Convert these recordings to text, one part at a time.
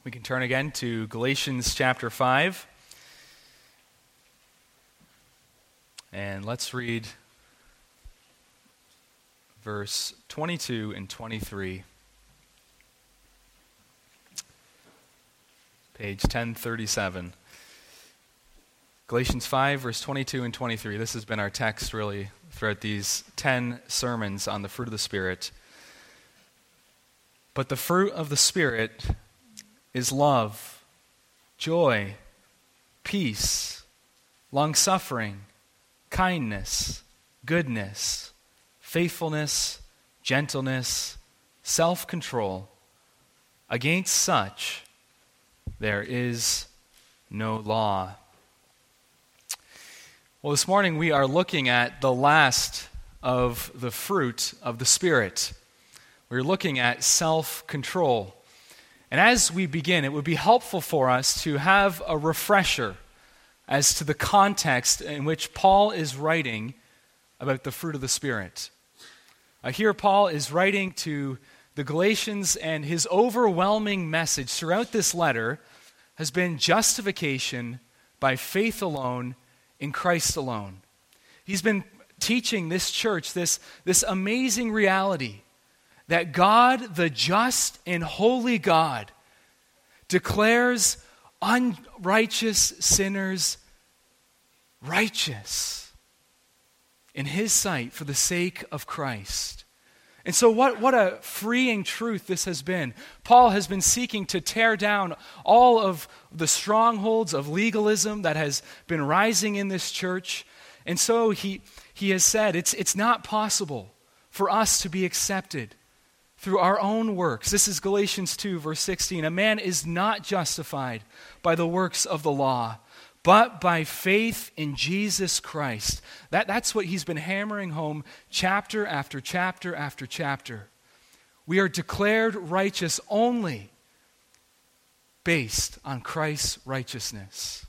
We can turn again to Galatians chapter 5. And let's read verse 22 and 23. Page 1037. Galatians 5, verse 22 and 23. This has been our text really throughout these 10 sermons on the fruit of the Spirit. But the fruit of the Spirit is love, joy, peace, long-suffering, kindness, goodness, faithfulness, gentleness, self-control. Against such there is no law. Well, this morning we are looking at the last of the fruit of the Spirit. We're looking at self-control. And as we begin, it would be helpful for us to have a refresher as to the context in which Paul is writing about the fruit of the Spirit. Here Paul is writing to the Galatians, and his overwhelming message throughout this letter has been justification by faith alone in Christ alone. He's been teaching this church this amazing reality that God, the just and holy God, declares unrighteous sinners righteous in His sight for the sake of Christ. And so what a freeing truth this has been. Paul has been seeking to tear down all of the strongholds of legalism that has been rising in this church. And so he has said it's not possible for us to be accepted through our own works. This is Galatians 2, verse 16. A man is not justified by the works of the law, but by faith in Jesus Christ. That's what he's been hammering home chapter after chapter after chapter. We are declared righteous only based on Christ's righteousness.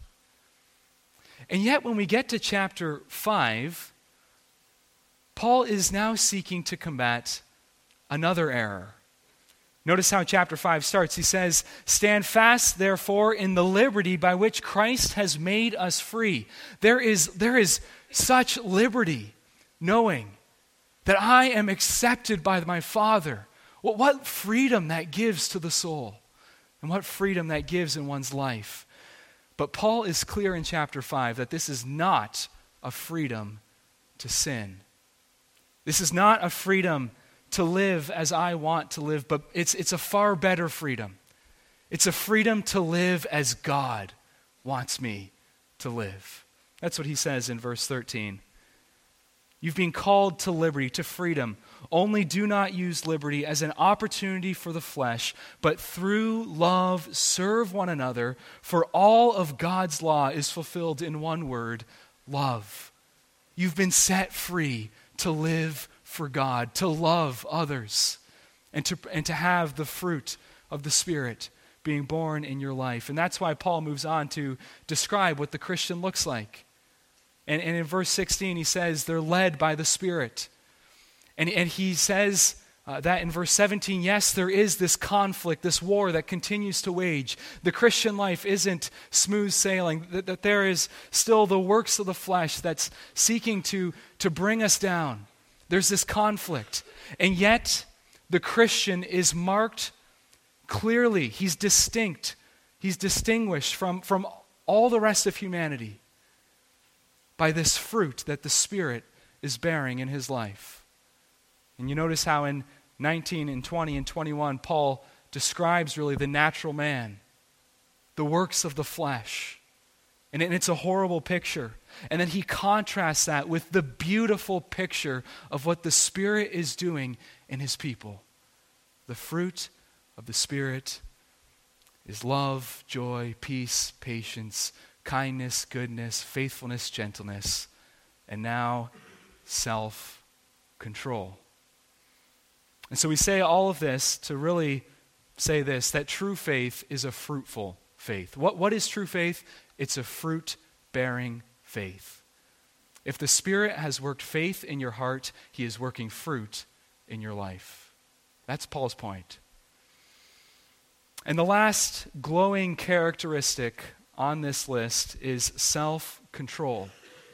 And yet when we get to chapter 5, Paul is now seeking to combat another error. Notice how chapter 5 starts. He says, "Stand fast, therefore, in the liberty by which Christ has made us free." There is such liberty knowing that I am accepted by my Father. Well, what freedom that gives to the soul, and what freedom that gives in one's life. But Paul is clear in chapter 5 that this is not a freedom to sin. This is not a freedom to live as I want to live, but it's a far better freedom. It's a freedom to live as God wants me to live. That's what he says in verse 13. You've been called to liberty, to freedom. Only do not use liberty as an opportunity for the flesh, but through love serve one another, for all of God's law is fulfilled in one word, love. You've been set free to live for God, to love others, and to have the fruit of the Spirit being born in your life. And that's why Paul moves on to describe what the Christian looks like. And in verse 16 he says they're led by the Spirit. And he says that in verse 17, yes, there is this conflict, this war that continues to wage. The Christian life isn't smooth sailing, that there is still the works of the flesh that's seeking to bring us down. There's this conflict. And yet, the Christian is marked clearly. He's distinct. He's distinguished from all the rest of humanity by this fruit that the Spirit is bearing in his life. And you notice how in 19 and 20 and 21, Paul describes really the natural man, the works of the flesh. And it's a horrible picture. And then he contrasts that with the beautiful picture of what the Spirit is doing in His people. The fruit of the Spirit is love, joy, peace, patience, kindness, goodness, faithfulness, gentleness, and now self-control. And so we say all of this to really say this, that true faith is a fruitful faith. What is true faith? It's a fruit-bearing faith. If the Spirit has worked faith in your heart, He is working fruit in your life. That's Paul's point. And the last glowing characteristic on this list is self-control.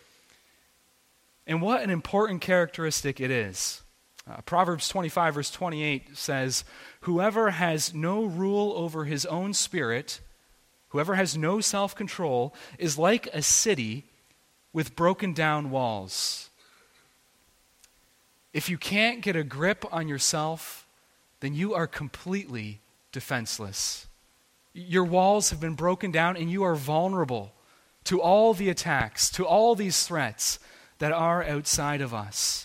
And what an important characteristic it is. Proverbs 25, verse 28 says, "Whoever has no rule over his own spirit, whoever has no self-control, is like a city with broken down walls." If you can't get a grip on yourself, then you are completely defenseless. Your walls have been broken down and you are vulnerable to all the attacks, to all these threats that are outside of us.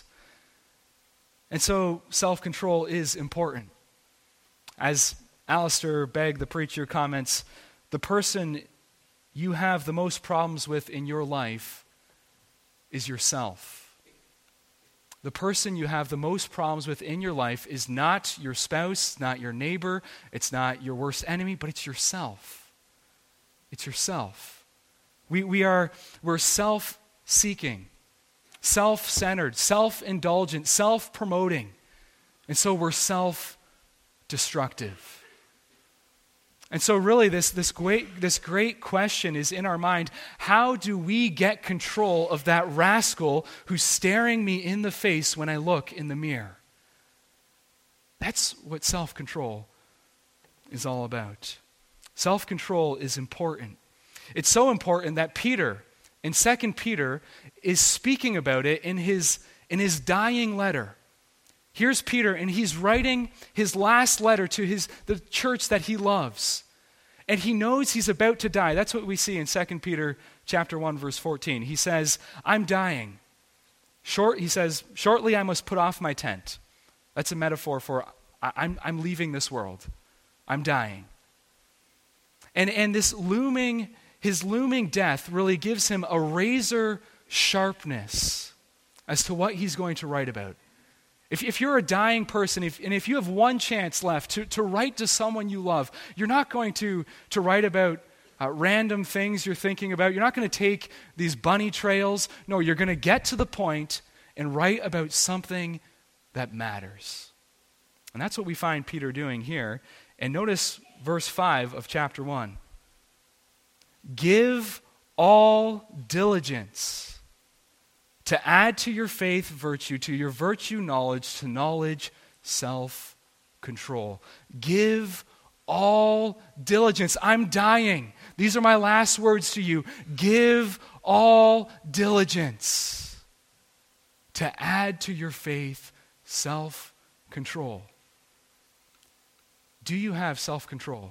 And so self-control is important. As Alistair Begg, the preacher, comments, the person you have the most problems with in your life is yourself. The person you have the most problems with in your life is not your spouse, not your neighbor, it's not your worst enemy, but it's yourself. It's yourself. We're self-seeking, self-centered, self-indulgent, self-promoting, and so we're self-destructive. And so really this great question is in our mind: how do we get control of that rascal who's staring me in the face when I look in the mirror? That's what self-control is all about. Self-control is important. It's so important that Peter, in 2 Peter, is speaking about it in his dying letter. Here's Peter, and he's writing his last letter to the church that he loves. And he knows he's about to die. That's what we see in 2 Peter chapter 1, verse 14. He says, "I'm dying." He says, "Shortly I must put off my tent." That's a metaphor for I'm leaving this world. I'm dying. And his looming death really gives him a razor sharpness as to what he's going to write about. If you're a dying person, and if you have one chance left to write to someone you love, you're not going to write about random things you're thinking about. You're not going to take these bunny trails. No, you're going to get to the point and write about something that matters. And that's what we find Peter doing here. And notice verse 5 of chapter 1. "Give all diligence. To add to your faith, virtue, to your virtue, knowledge, to knowledge, self-control." Give all diligence. I'm dying. These are my last words to you. Give all diligence. To add to your faith, self-control. Do you have self-control?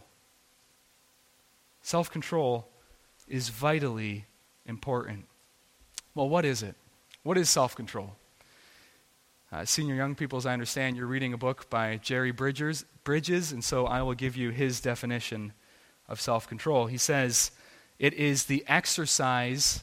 Self-control is vitally important. Well, what is it? What is self-control? Senior young people, as I understand, you're reading a book by Jerry Bridges, and so I will give you his definition of self-control. He says, it is the exercise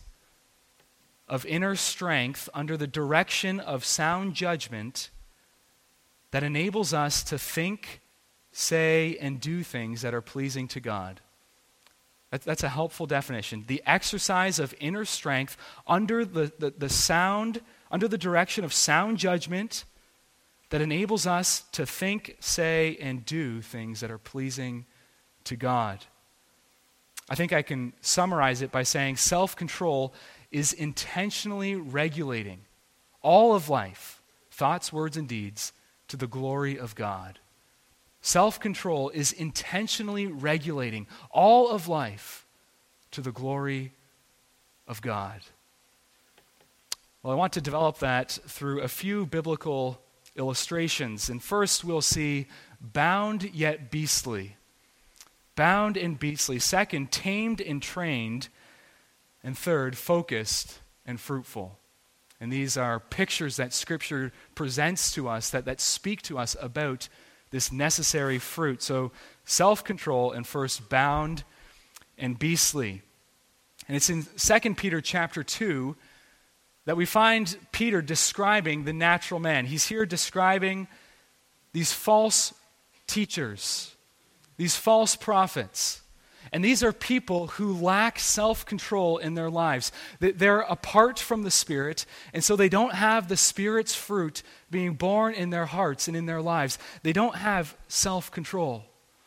of inner strength under the direction of sound judgment that enables us to think, say, and do things that are pleasing to God. That's a helpful definition. The exercise of inner strength under the direction of sound judgment that enables us to think, say, and do things that are pleasing to God. I think I can summarize it by saying self-control is intentionally regulating all of life, thoughts, words, and deeds, to the glory of God. Self-control is intentionally regulating all of life to the glory of God. Well, I want to develop that through a few biblical illustrations. And first, we'll see bound yet beastly. Bound and beastly. Second, tamed and trained. And third, focused and fruitful. And these are pictures that Scripture presents to us that speak to us about this necessary fruit. So self-control, and first bound and beastly. And it's in 2 Peter chapter 2 that we find Peter describing the natural man. He's here describing these false teachers, these false prophets. And these are people who lack self-control in their lives. They're apart from the Spirit, and so they don't have the Spirit's fruit being born in their hearts and in their lives. They don't have self-control.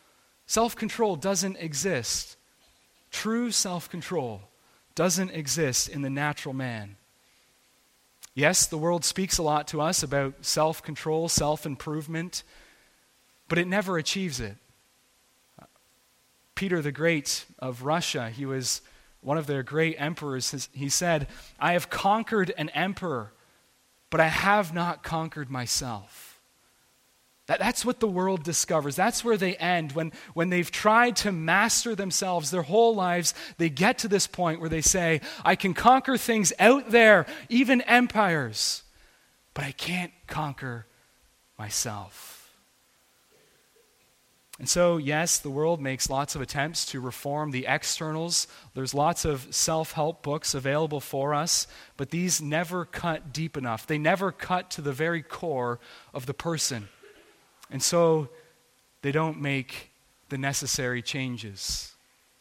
Self-control doesn't exist. True self-control doesn't exist in the natural man. Yes, the world speaks a lot to us about self-control, self-improvement, but it never achieves it. Peter the Great of Russia, he was one of their great emperors. He said, "I have conquered an emperor, but I have not conquered myself." That's what the world discovers. That's where they end. When they've tried to master themselves their whole lives, they get to this point where they say, I can conquer things out there, even empires, but I can't conquer myself. And so, yes, the world makes lots of attempts to reform the externals. There's lots of self-help books available for us, but these never cut deep enough. They never cut to the very core of the person. And so they don't make the necessary changes.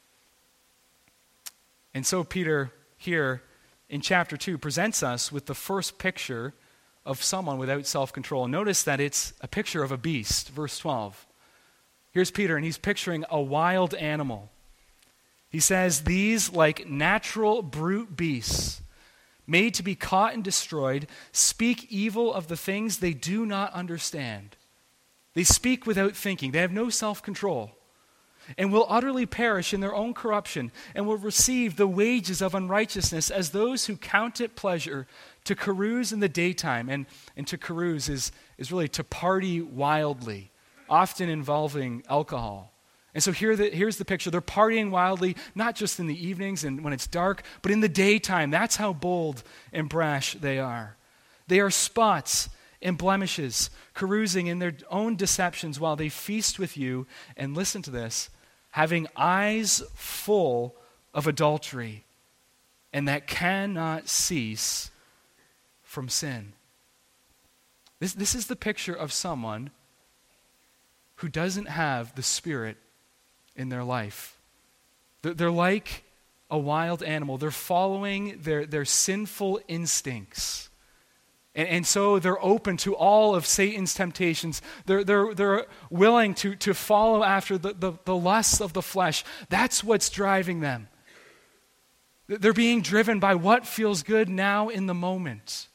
And so Peter here in chapter 2 presents us with the first picture of someone without self-control. Notice that it's a picture of a beast, verse 12. Here's Peter, and he's picturing a wild animal. He says, "These, like natural brute beasts, made to be caught and destroyed, speak evil of the things they do not understand. They speak without thinking. They have no self-control, and will utterly perish in their own corruption, and will receive the wages of unrighteousness as those who count it pleasure to carouse in the daytime." And to carouse is really to party wildly, often involving alcohol. And so here's the picture. They're partying wildly, not just in the evenings and when it's dark, but in the daytime. That's how bold and brash they are. They are spots and blemishes, carousing in their own deceptions while they feast with you, and listen to this, having eyes full of adultery, and that cannot cease from sin. This is the picture of someone who doesn't have the Spirit in their life. They're like a wild animal. They're following their sinful instincts. And so they're open to all of Satan's temptations. They're willing to follow after the lusts of the flesh. That's what's driving them. They're being driven by what feels good now in the moment.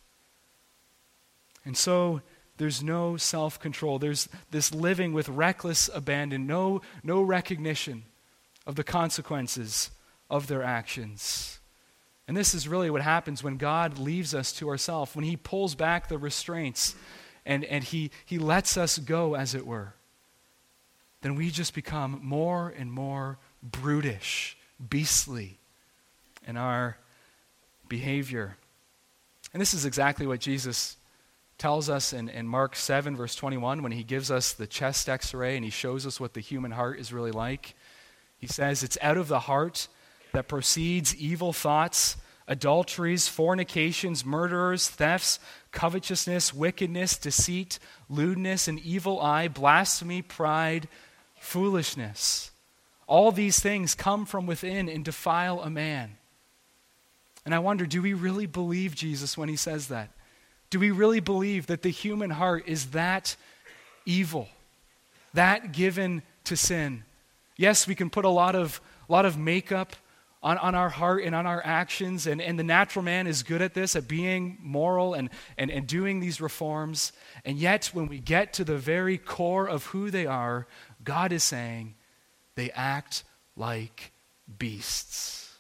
And so there's no self-control. There's this living with reckless abandon, no recognition of the consequences of their actions. And this is really what happens when God leaves us to ourselves, when he pulls back the restraints and he lets us go, as it were. Then we just become more and more brutish, beastly in our behavior. And this is exactly what Jesus tells us in Mark 7, verse 21, when he gives us the chest x-ray and he shows us what the human heart is really like. He says, it's out of the heart that proceeds evil thoughts, adulteries, fornications, murderers, thefts, covetousness, wickedness, deceit, lewdness, an evil eye, blasphemy, pride, foolishness. All these things come from within and defile a man. And I wonder, do we really believe Jesus when he says that? Do we really believe that the human heart is that evil, that given to sin? Yes, we can put a lot of makeup on our heart and on our actions, and the natural man is good at this, at being moral and doing these reforms. And yet, when we get to the very core of who they are, God is saying they act like beasts.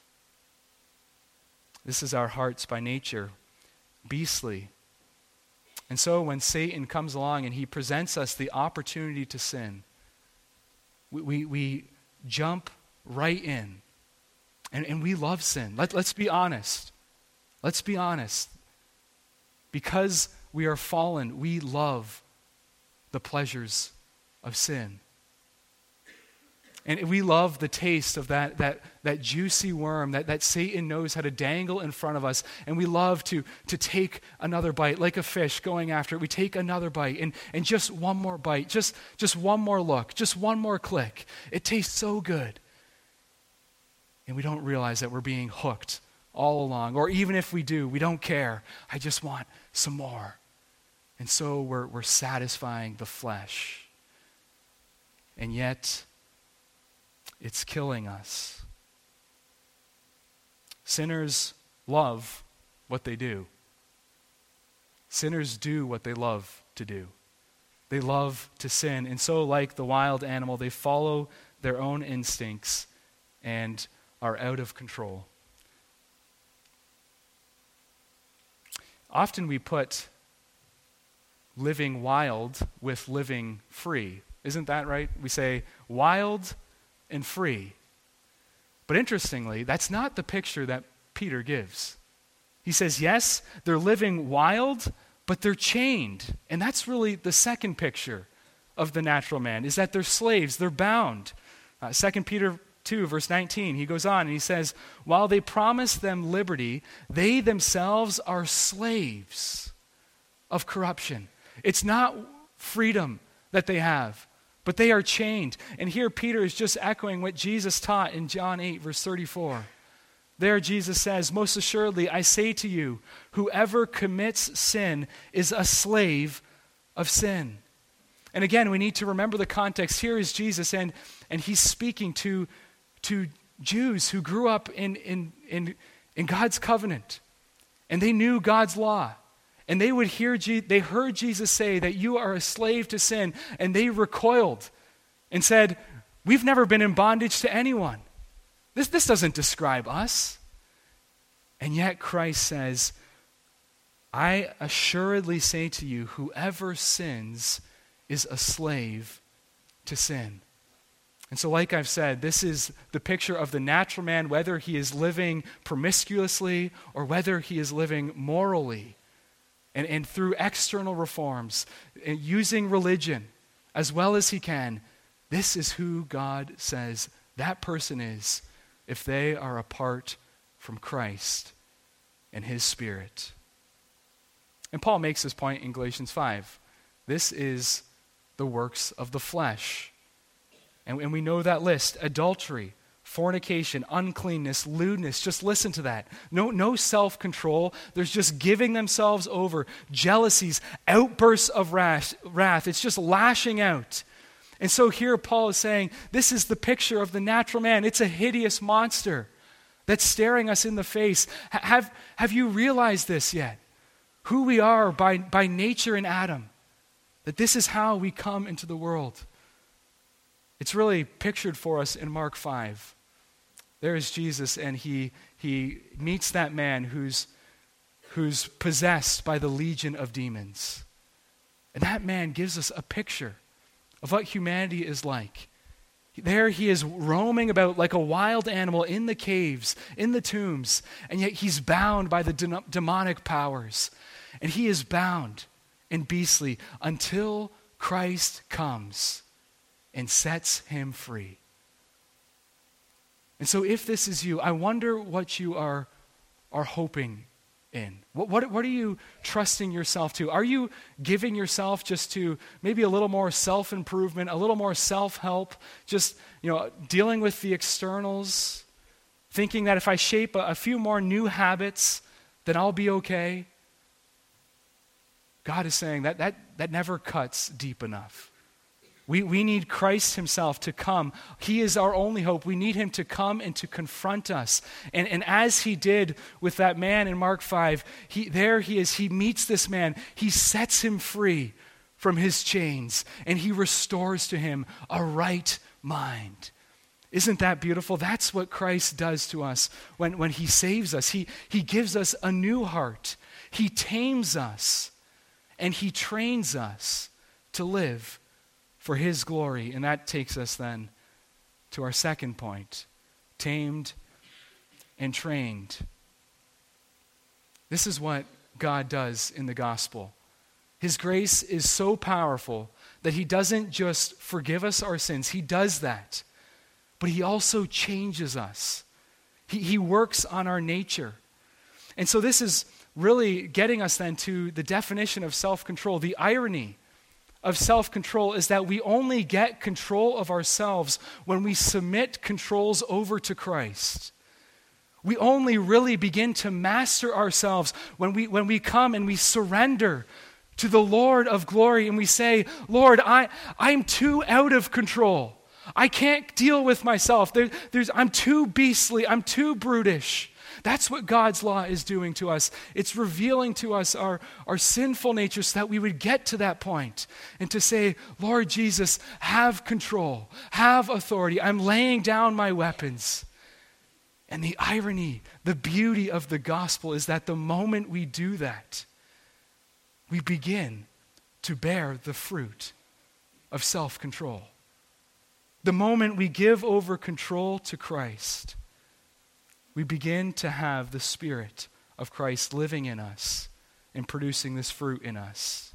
This is our hearts by nature, beastly. And so when Satan comes along and he presents us the opportunity to sin, we jump right in. And we love sin. Let's be honest. Let's be honest. Because we are fallen, we love the pleasures of sin. And we love the taste of that juicy worm that Satan knows how to dangle in front of us. And we love to take another bite, like a fish going after it. We take another bite and just one more bite, just one more look, just one more click. It tastes so good. And we don't realize that we're being hooked all along. Or even if we do, we don't care. I just want some more. And so we're satisfying the flesh. And yet, it's killing us. Sinners love what they do. Sinners do what they love to do. They love to sin. And so, like the wild animal, they follow their own instincts and are out of control. Often we put living wild with living free. Isn't that right? We say wild and free. But interestingly, that's not the picture that Peter gives. He says, yes, they're living wild, but they're chained. And that's really the second picture of the natural man, is that they're slaves, they're bound. 2 Peter 2, verse 19, he goes on and he says, while they promise them liberty, they themselves are slaves of corruption. It's not freedom that they have, but they are chained. And here Peter is just echoing what Jesus taught in John 8, verse 34. There Jesus says, most assuredly, I say to you, whoever commits sin is a slave of sin. And again, we need to remember the context. Here is Jesus, and he's speaking to Jews who grew up in God's covenant, and they knew God's law. And they heard Jesus say that you are a slave to sin, and they recoiled and said, we've never been in bondage to anyone. This doesn't describe us. And yet Christ says, I assuredly say to you, whoever sins is a slave to sin. And so like I've said, this is the picture of the natural man, whether he is living promiscuously or whether he is living morally. And through external reforms, and using religion as well as he can, this is who God says that person is if they are apart from Christ and his Spirit. And Paul makes this point in Galatians 5. This is the works of the flesh. And we know that list: adultery, fornication, uncleanness, lewdness. Just listen to that. No self-control. There's just giving themselves over. Jealousies, outbursts of wrath. It's just lashing out. And so here Paul is saying, this is the picture of the natural man. It's a hideous monster that's staring us in the face. Have you realized this yet? Who we are by nature in Adam. That this is how we come into the world. It's really pictured for us in Mark 5. There is Jesus, and he meets that man who's possessed by the legion of demons. And that man gives us a picture of what humanity is like. There he is roaming about like a wild animal in the caves, in the tombs, and yet he's bound by the demonic powers. And he is bound and beastly until Christ comes and sets him free. And so if this is you, I wonder what you are hoping in. What are you trusting yourself to? Are you giving yourself just to maybe a little more self-improvement, a little more self-help, just dealing with the externals, thinking that if I shape a few more new habits, then I'll be okay? God is saying that never cuts deep enough. We need Christ himself to come. He is our only hope. We need him to come and to confront us. And as he did with that man in Mark 5, he meets this man. He sets him free from his chains, and he restores to him a right mind. Isn't that beautiful? That's what Christ does to us when he saves us. He gives us a new heart. He tames us, and he trains us to live for his glory. And that takes us then to our second point: tamed and trained. This is what God does in the gospel. His grace is so powerful that he doesn't just forgive us our sins. He does that. But he also changes us. He works on our nature. And so this is really getting us then to the definition of self-control. The irony of self-control is that we only get control of ourselves when we submit controls over to Christ. We only really begin to master ourselves when we come and we surrender to the Lord of glory and we say, Lord, I'm too out of control. I can't deal with myself. I'm too beastly. I'm too brutish. That's what God's law is doing to us. It's revealing to us our sinful nature so that we would get to that point and to say, Lord Jesus, have control, have authority. I'm laying down my weapons. And the irony, the beauty of the gospel is that the moment we do that, we begin to bear the fruit of self-control. The moment we give over control to Christ, we begin to have the Spirit of Christ living in us and producing this fruit in us.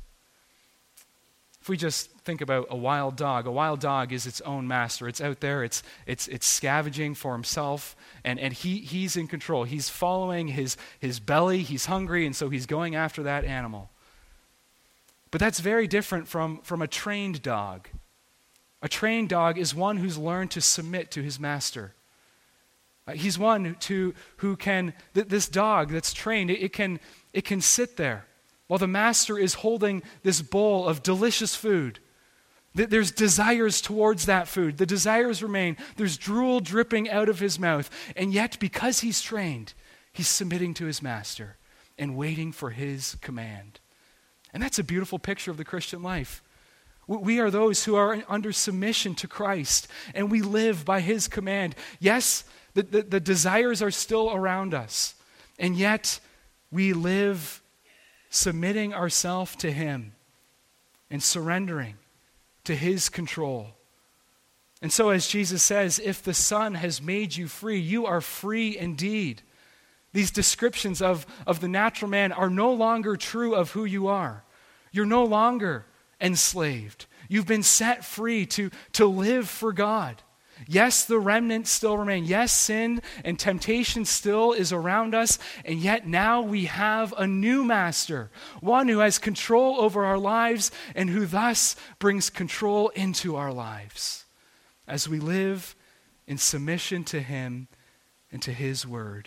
If we just think about a wild dog is its own master. It's out there, it's scavenging for himself, and he's in control. He's following his belly, he's hungry, and so he's going after that animal. But that's very different from a trained dog. A trained dog is one who's learned to submit to his master. He's one who can, this dog that's trained, it can sit there while the master is holding this bowl of delicious food. There's desires towards that food. The desires remain. There's drool dripping out of his mouth. And yet, because he's trained, he's submitting to his master and waiting for his command. And that's a beautiful picture of the Christian life. We are those who are under submission to Christ, and we live by his command. Yes, the desires are still around us, and yet we live submitting ourselves to him and surrendering to his control. And so as Jesus says, if the Son has made you free, you are free indeed. These descriptions of the natural man are no longer true of who you are. You're no longer enslaved. You've been set free to live for God. Yes, the remnants still remain. Yes, sin and temptation still is around us, and yet now we have a new master, one who has control over our lives and who thus brings control into our lives as we live in submission to him and to his word.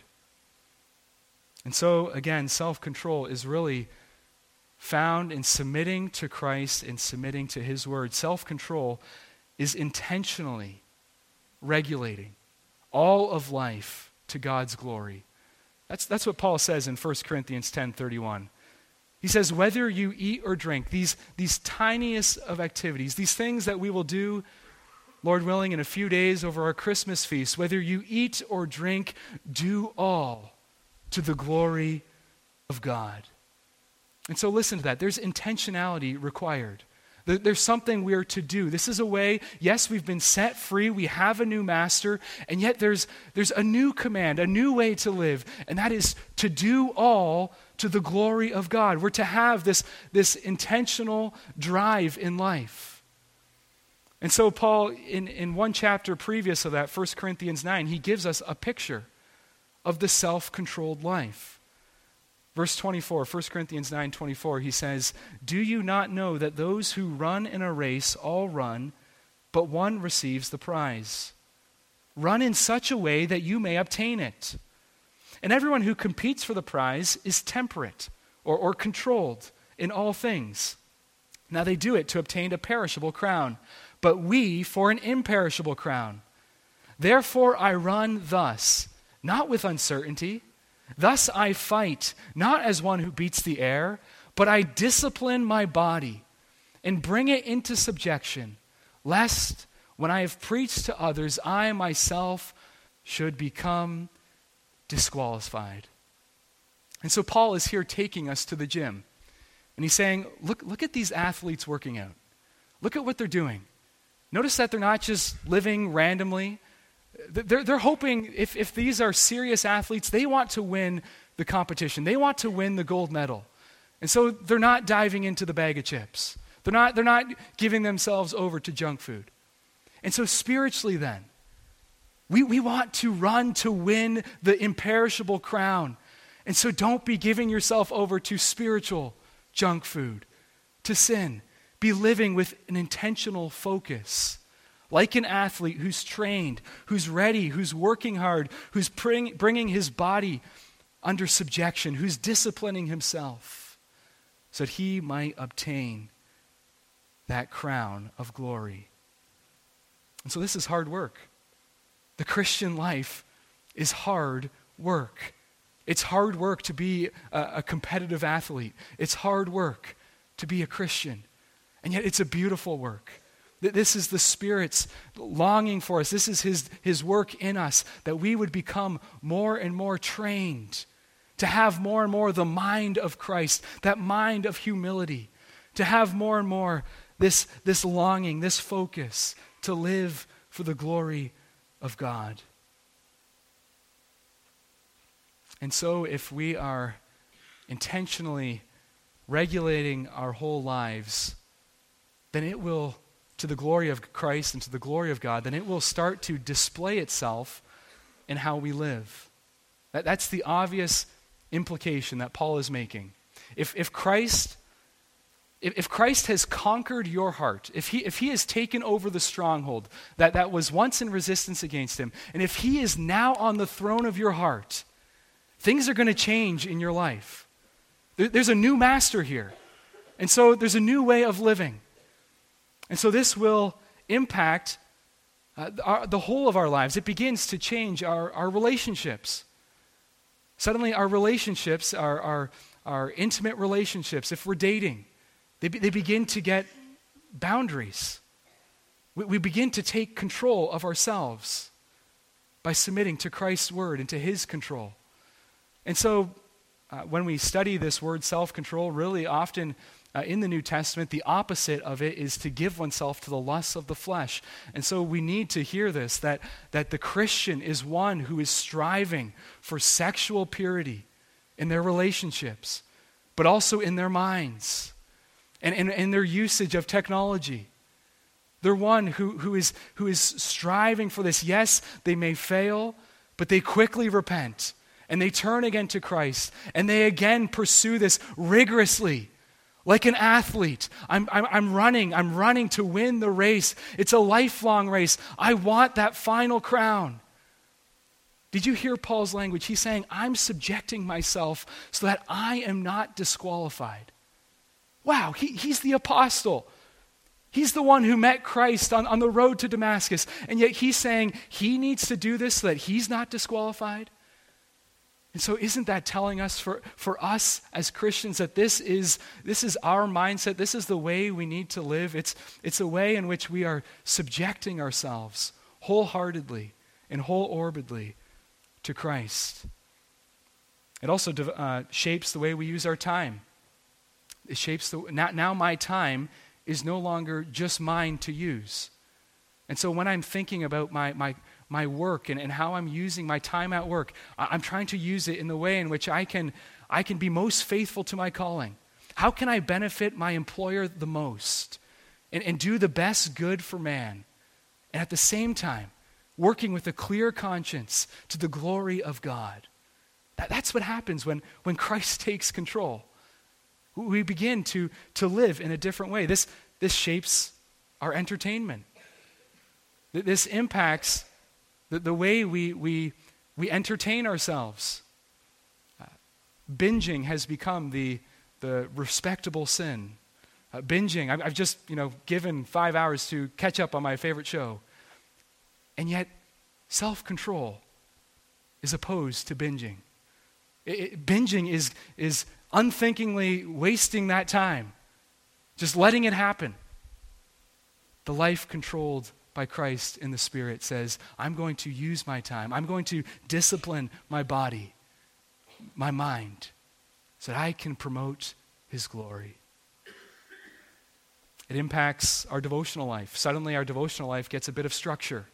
And so, again, self-control is really found in submitting to Christ and submitting to his word. Self-control is intentionally regulating all of life to God's glory. That's what Paul says in 1 Corinthians 10:31. He says, whether you eat or drink, these tiniest of activities, these things that we will do, Lord willing, in a few days over our Christmas feast, whether you eat or drink, do all to the glory of God. And so listen to that. There's intentionality required. There's something we are to do. This is a way, yes, we've been set free, we have a new master, and yet there's a new command, a new way to live, and that is to do all to the glory of God. We're to have this intentional drive in life. And so Paul, in one chapter previous of that, 1 Corinthians 9, he gives us a picture of the self-controlled life. Verse 24, 1 Corinthians 9:24, he says, do you not know that those who run in a race all run, but one receives the prize? Run in such a way that you may obtain it. And everyone who competes for the prize is temperate or controlled in all things. Now they do it to obtain a perishable crown, but we for an imperishable crown. Therefore I run thus, not with uncertainty. Thus I fight, not as one who beats the air, but I discipline my body and bring it into subjection, lest when I have preached to others, I myself should become disqualified. And so Paul is here taking us to the gym. And he's saying, look at these athletes working out. Look at what they're doing. Notice that they're not just living randomly. They're hoping, if these are serious athletes, they want to win the competition. They want to win the gold medal. And so they're not diving into the bag of chips. They're not giving themselves over to junk food. And so spiritually then, we want to run to win the imperishable crown. And so don't be giving yourself over to spiritual junk food, to sin. Be living with an intentional focus. Like an athlete who's trained, who's ready, who's working hard, who's bringing his body under subjection, who's disciplining himself so that he might obtain that crown of glory. And so this is hard work. The Christian life is hard work. It's hard work to be a competitive athlete. It's hard work to be a Christian. And yet it's a beautiful work. This is the Spirit's longing for us. This is his work in us, that we would become more and more trained, to have more and more the mind of Christ, that mind of humility, to have more and more this longing, this focus, to live for the glory of God. And so if we are intentionally regulating our whole lives, then it will, to the glory of Christ and to the glory of God, then it will start to display itself in how we live. That's the obvious implication that Paul is making. If Christ has conquered your heart, if he has taken over the stronghold that was once in resistance against him, and if he is now on the throne of your heart, things are going to change in your life. There's a new master here. And so there's a new way of living. And so this will impact the whole of our lives. It begins to change our relationships. Suddenly our relationships, our intimate relationships, if we're dating, they begin to get boundaries. We begin to take control of ourselves by submitting to Christ's word and to his control. And so when we study this word self-control, really often in the New Testament, the opposite of it is to give oneself to the lusts of the flesh. And so we need to hear this, that the Christian is one who is striving for sexual purity in their relationships, but also in their minds and in their usage of technology. They're one who is striving for this. Yes, they may fail, but they quickly repent and they turn again to Christ and they again pursue this rigorously. Like an athlete, I'm running to win the race. It's a lifelong race. I want that final crown. Did you hear Paul's language? He's saying, I'm subjecting myself so that I am not disqualified. Wow, he's the apostle. He's the one who met Christ on the road to Damascus. And yet he's saying he needs to do this so that he's not disqualified. And so isn't that telling us for us as Christians that this is our mindset, this is the way we need to live? It's a way in which we are subjecting ourselves wholeheartedly and wholeorbedly to Christ. It also shapes the way we use our time. It shapes now my time is no longer just mine to use. And so when I'm thinking about my work and how I'm using my time at work, I'm trying to use it in the way in which I can be most faithful to my calling. How can I benefit my employer the most and do the best good for man? And at the same time, working with a clear conscience to the glory of God. That's what happens when Christ takes control. We begin to live in a different way. This shapes our entertainment. This impacts the way we entertain ourselves. Binging has become the respectable sin. Binging, I've just given 5 hours to catch up on my favorite show. And yet, self-control is opposed to binging. Binging is unthinkingly wasting that time, just letting it happen. The life controlled by Christ in the Spirit says, I'm going to use my time. I'm going to discipline my body, my mind, so that I can promote his glory. It impacts our devotional life. Suddenly our devotional life gets a bit of structure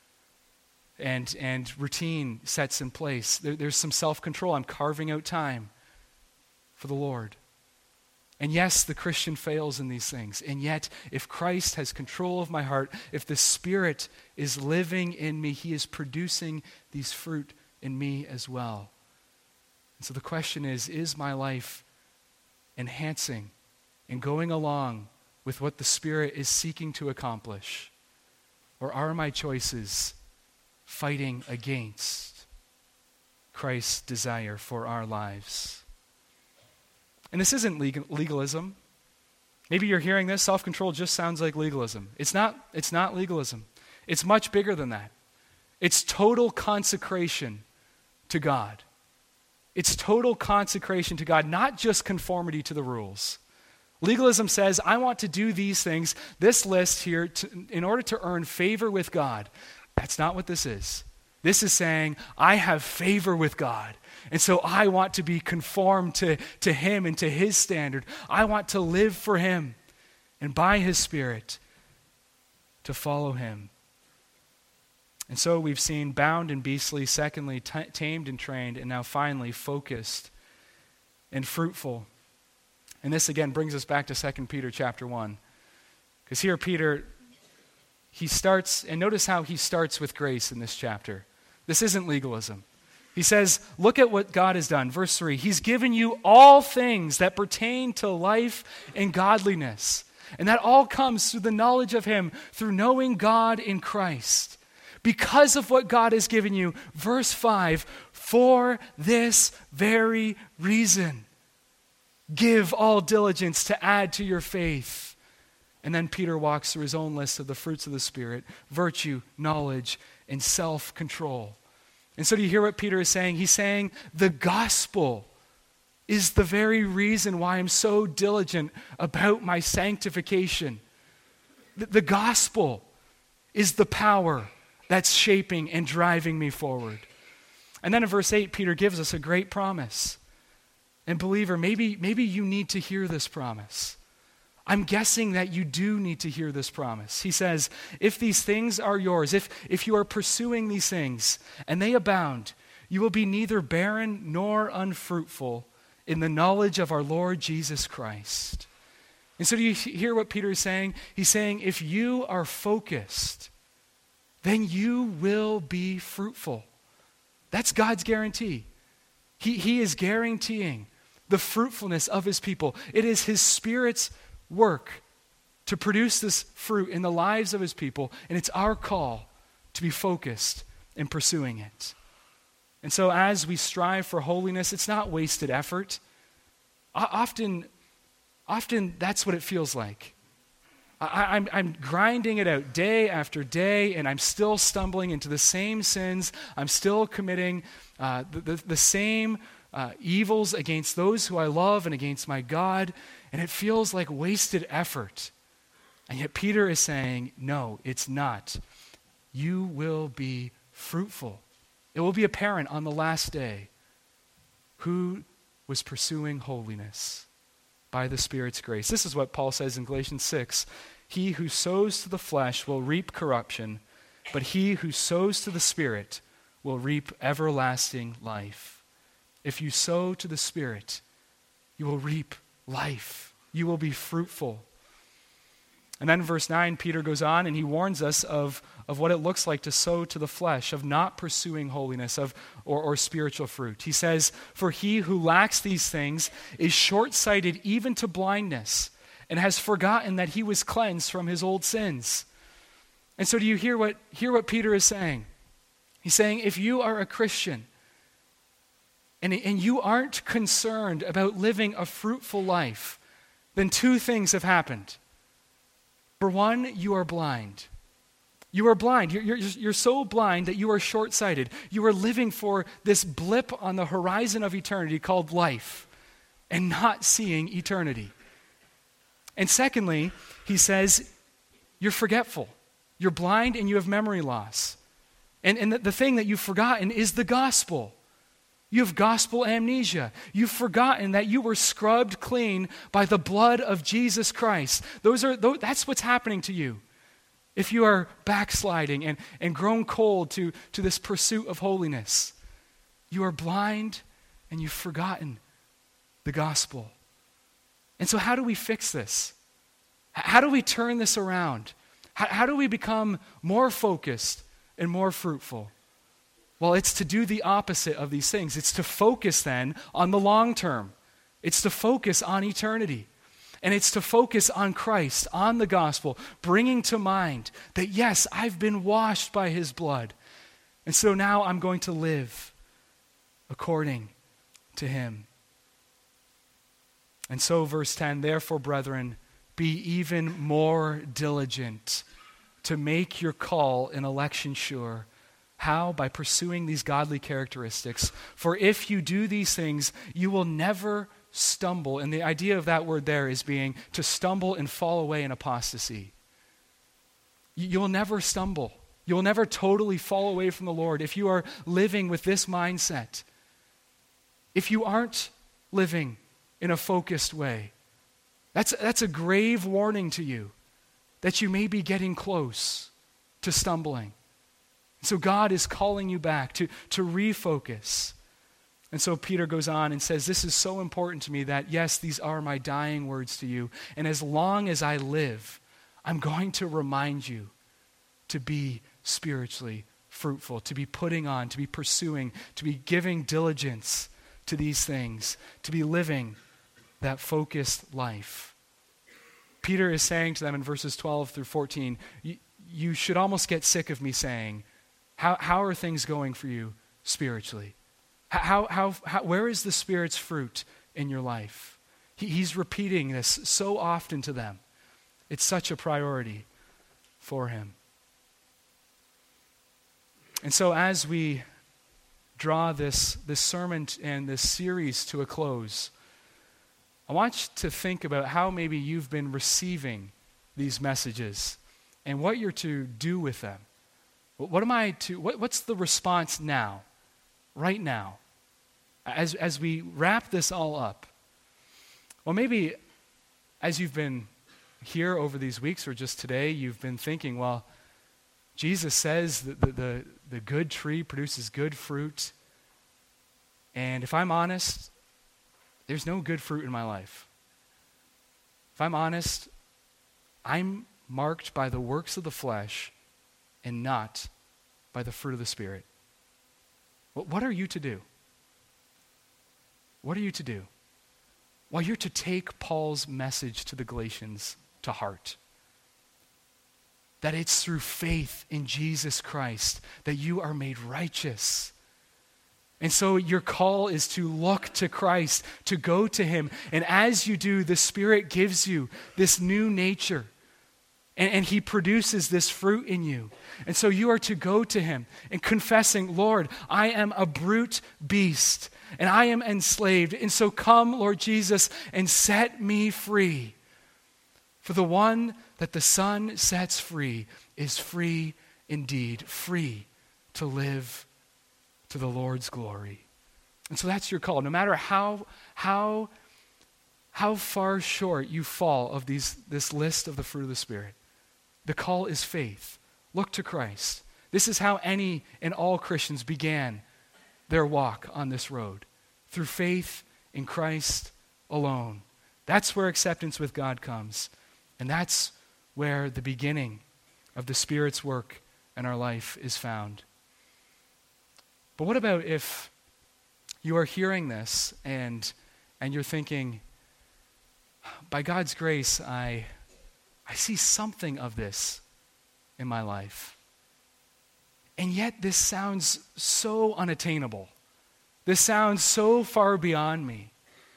and routine sets in place. There's some self-control. I'm carving out time for the Lord. And yes, the Christian fails in these things. And yet, if Christ has control of my heart, if the Spirit is living in me, he is producing these fruit in me as well. And so the question is my life enhancing and going along with what the Spirit is seeking to accomplish? Or are my choices fighting against Christ's desire for our lives? And this isn't legalism. Maybe you're hearing this, self-control just sounds like legalism. It's not legalism. It's much bigger than that. It's total consecration to God. It's total consecration to God, not just conformity to the rules. Legalism says, I want to do these things, this list here, in order to earn favor with God. That's not what this is. This is saying, I have favor with God, and so I want to be conformed to Him and to His standard. I want to live for Him, and by His Spirit, to follow Him. And so we've seen bound and beastly, secondly, tamed and trained, and now finally focused and fruitful. And this again brings us back to 2 Peter chapter 1. Because here Peter, he starts, and notice how he starts with grace in this chapter. This isn't legalism. He says, look at what God has done. Verse 3, He's given you all things that pertain to life and godliness. And that all comes through the knowledge of Him, through knowing God in Christ. Because of what God has given you, verse 5, for this very reason, give all diligence to add to your faith. And then Peter walks through his own list of the fruits of the Spirit: virtue, knowledge, and self-control. And so do you hear what Peter is saying? He's saying the gospel is the very reason why I'm so diligent about my sanctification. The gospel is the power that's shaping and driving me forward. And then in verse 8, Peter gives us a great promise. And believer, maybe you need to hear this promise. I'm guessing that you do need to hear this promise. He says, if these things are yours, if you are pursuing these things and they abound, you will be neither barren nor unfruitful in the knowledge of our Lord Jesus Christ. And so do you hear what Peter is saying? He's saying, if you are focused, then you will be fruitful. That's God's guarantee. He is guaranteeing the fruitfulness of His people. It is His Spirit's work to produce this fruit in the lives of His people, and it's our call to be focused in pursuing it. And so as we strive for holiness, it's not wasted effort. Often that's what it feels like. I'm grinding it out day after day, and I'm still stumbling into the same sins. I'm still committing the same evils against those who I love and against my God, and it feels like wasted effort. And yet Peter is saying, no, it's not. You will be fruitful. It will be apparent on the last day who was pursuing holiness by the Spirit's grace. This is what Paul says in Galatians 6. He who sows to the flesh will reap corruption, but he who sows to the Spirit will reap everlasting life. If you sow to the Spirit, you will reap life. You will be fruitful. And then in verse 9, Peter goes on and he warns us of what it looks like to sow to the flesh, of not pursuing holiness or spiritual fruit. He says, for he who lacks these things is short-sighted even to blindness and has forgotten that he was cleansed from his old sins. And so do you hear what Peter is saying? He's saying if you are a Christian and you aren't concerned about living a fruitful life, then two things have happened. For one, you are blind. You are blind. You're so blind that you are short-sighted. You are living for this blip on the horizon of eternity called life and not seeing eternity. And secondly, he says, you're forgetful. You're blind and you have memory loss. And the thing that you've forgotten is the gospel. You have gospel amnesia. You've forgotten that you were scrubbed clean by the blood of Jesus Christ. That's what's happening to you if you are backsliding and grown cold to this pursuit of holiness. You are blind and you've forgotten the gospel. And so how do we fix this? How do we turn this around? How do we become more focused and more fruitful? Well, it's to do the opposite of these things. It's to focus then on the long term. It's to focus on eternity. And it's to focus on Christ, on the gospel, bringing to mind that yes, I've been washed by His blood. And so now I'm going to live according to Him. And so verse 10, therefore, brethren, be even more diligent to make your call and election sure. How? By pursuing these godly characteristics. For if you do these things, you will never stumble. And the idea of that word there is being to stumble and fall away in apostasy. You'll never stumble. You'll never totally fall away from the Lord if you are living with this mindset. If you aren't living in a focused way, that's a grave warning to you that you may be getting close to stumbling. So God is calling you back to refocus. And so Peter goes on and says, this is so important to me that, yes, these are my dying words to you. And as long as I live, I'm going to remind you to be spiritually fruitful, to be putting on, to be pursuing, to be giving diligence to these things, to be living that focused life. Peter is saying to them in verses 12 through 14, you should almost get sick of me saying, how are things going for you spiritually? Where is the Spirit's fruit in your life? He's repeating this so often to them. It's such a priority for him. And so as we draw this sermon and this series to a close, I want you to think about how maybe you've been receiving these messages and what you're to do with them. What's the response now, right now, as we wrap this all up? Well, maybe as you've been here over these weeks or just today, you've been thinking, well, Jesus says that the good tree produces good fruit. And if I'm honest, there's no good fruit in my life. If I'm honest, I'm marked by the works of the flesh and not by the fruit of the Spirit. What are you to do? What are you to do? Well, you're to take Paul's message to the Galatians to heart. That it's through faith in Jesus Christ that you are made righteous. And so your call is to look to Christ, to go to him. And as you do, the Spirit gives you this new nature. And he produces this fruit in you. And so you are to go to him and confessing, Lord, I am a brute beast and I am enslaved. And so come, Lord Jesus, and set me free. For the one that the Son sets free is free indeed, free to live to the Lord's glory. And so that's your call. No matter how far short you fall of this list of the fruit of the Spirit, the call is faith. Look to Christ. This is how any and all Christians began their walk on this road, through faith in Christ alone. That's where acceptance with God comes. And that's where the beginning of the Spirit's work in our life is found. But what about if you are hearing this and you're thinking, by God's grace, I see something of this in my life. And yet this sounds so unattainable. This sounds so far beyond me.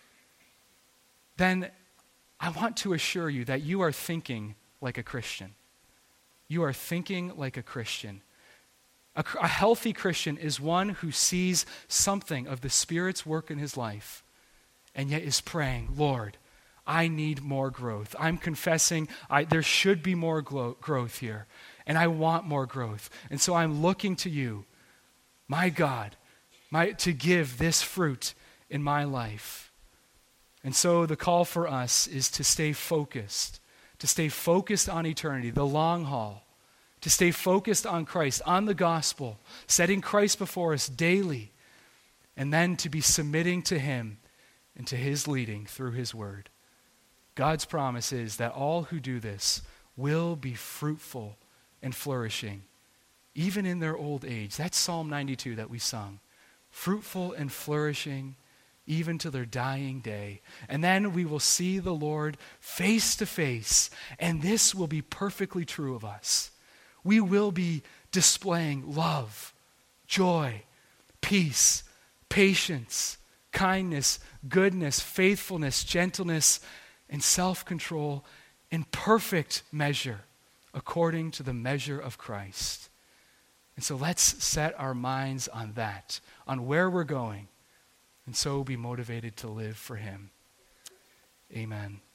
Then I want to assure you that you are thinking like a Christian. You are thinking like a Christian. A healthy Christian is one who sees something of the Spirit's work in his life and yet is praying, Lord, I need more growth. I'm confessing there should be more growth here, and I want more growth. And so I'm looking to you, my God, to give this fruit in my life. And so the call for us is to stay focused on eternity, the long haul, to stay focused on Christ, on the gospel, setting Christ before us daily, and then to be submitting to him and to his leading through his word. God's promise is that all who do this will be fruitful and flourishing, even in their old age. That's Psalm 92 that we sung. Fruitful and flourishing, even to their dying day. And then we will see the Lord face to face, and this will be perfectly true of us. We will be displaying love, joy, peace, patience, kindness, goodness, faithfulness, gentleness, and self-control in perfect measure according to the measure of Christ. And so let's set our minds on that, on where we're going, and so be motivated to live for him. Amen.